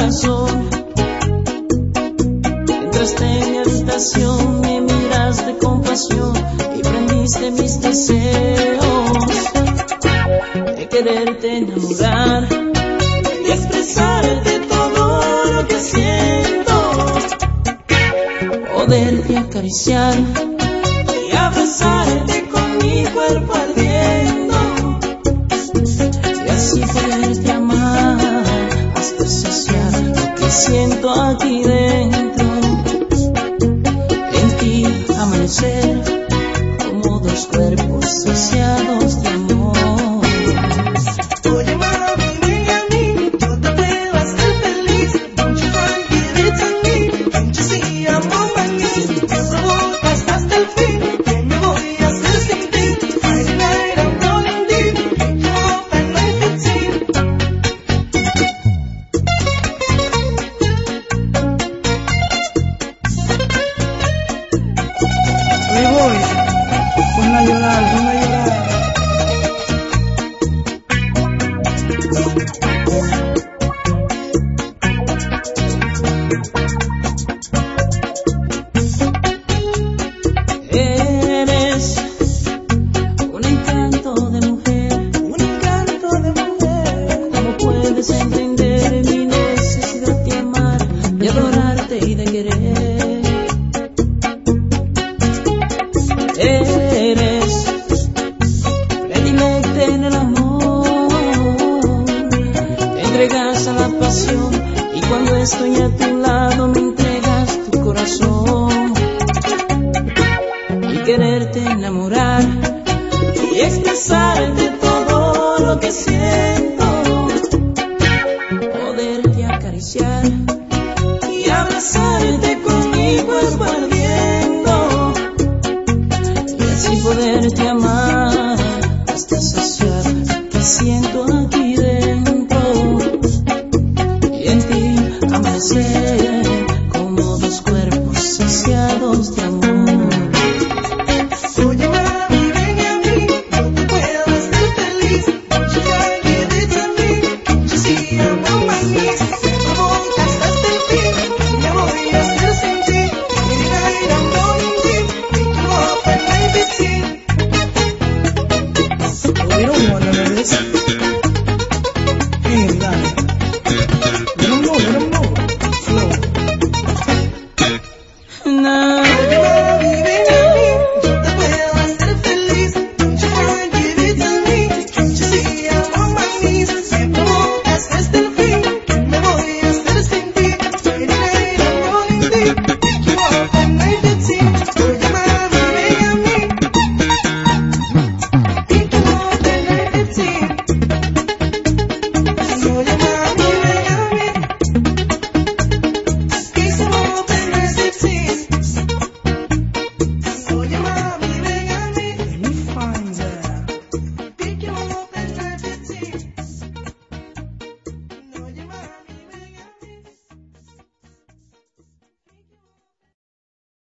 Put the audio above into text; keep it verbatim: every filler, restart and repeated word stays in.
corazón. Entraste en mi habitación, me miraste con pasión y prendiste mis deseos de quererte enamorar y expresarte todo lo que siento, poderte acariciar y abrazarte con mi cuerpo ardiendo y así poderte amar hasta saciar lo que siento aquí dentro. En ti amanecer como dos cuerpos saciados de amor. Ponla a llorar, ponla a llorar. Eres un encanto de mujer, un encanto de mujer. ¿Cómo puedes entender mi necesidad de amar, de adorarte y de querer? Eres predilecta en el amor, te entregas a la pasión y cuando estoy a tu lado me entregas tu corazón. Y quererte enamorar y expresarte todo lo que siento, poderte acariciar y abrazarte con mi cuerpo ardiendo y así poderte amar hasta saciar lo que siento aquí dentro y en ti amanecer